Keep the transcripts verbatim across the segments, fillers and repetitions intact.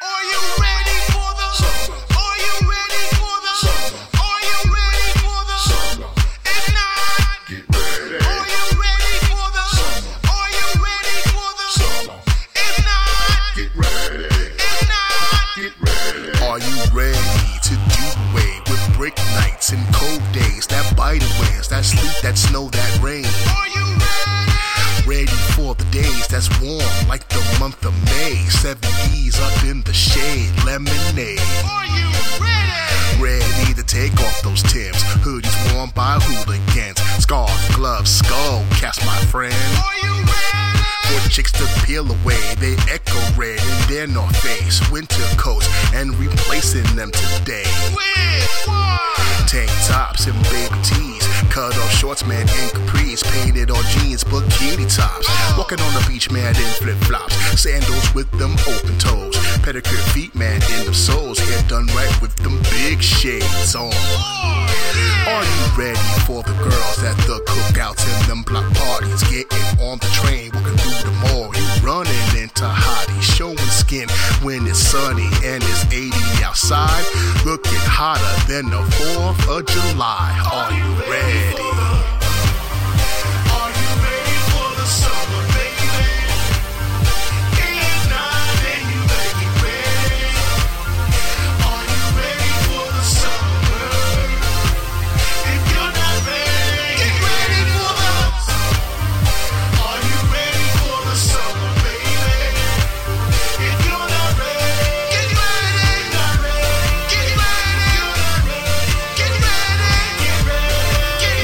Are you ready for the summer? Are you ready for the summer? Are you ready for the summer? If not, get ready. Are you ready for the summer? Are you ready for the summer? If not, get ready. If not, get ready. Are you ready to do away with break nights and cold days, that bite winds, that sleet, that snow, that rain? Are you ready? Ready for the days that's warm like the month of May, seventies up in the shade, lemonade. Are you ready? Ready to take off those Timbs, hoodies worn by hooligans, scarf, gloves, skull caps, my friend. Are you ready? For chicks to peel away, they echo red in their North Face winter coats and replacing them today. With what? Tank tops and baby tees, cut off shorts, man, and capris, painted on jeans, bikini tops. Walking on the beach, man, in flip flops, sandals with them open toes, pedicure feet, man, in them soles, hair done right with them big shades on. Are you ready for the girls at the cookouts and them block parties? Getting on the train, walking through the mall, you running into hotties, showing skin when it's sunny and it's eighty outside, looking hotter than the fourth of July. Are you ready? Are you ready for the summer, baby? If not, then you better get ready. Are you ready for the summer? If you're not ready, get ready for the summer. Are you ready for the summer, baby? If you're not ready, get ready. Not ready, get ready. You're not ready, get ready. Get ready, get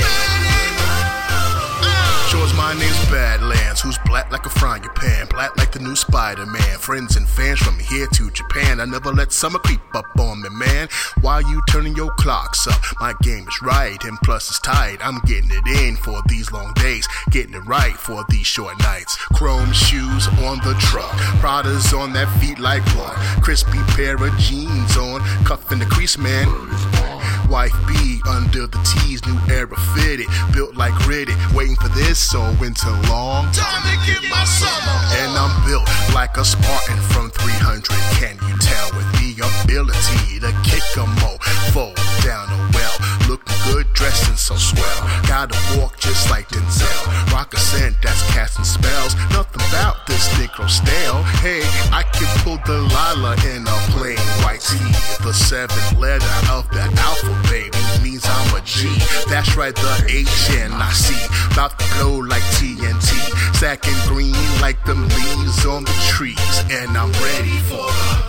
ready. Shows my name's Badlands, who's black like a frying pan, black like the new Spider-Man. Friends and fans from here to Japan, I never let summer creep up on me, man. While you turning your clocks up, my game is right, and plus it's tight. I'm getting it in for these long days, getting it right for these short nights. Chrome shoes on the truck, Prada's on that feet like what? Crispy pair of jeans on, cuffing the crease, man. Wife B under the T's, new era fitted, built like Riddick, waiting for this so winter long. Time to get my summer on. And I'm built like a Spartan from three hundred. Can you tell with the ability to kick a mo, fold down a well, looking good, dressing so swell. Gotta walk just like Denzel, rock a scent that's casting spells. Nothing about this Negro stale. Hey, I can pull Delilah in a plain white tee. The seventh letter of the alphabet, baby, means I'm a G. That's right, the H N I C, about to blow like T N T, sacking green like them leaves on the trees. And I'm ready for the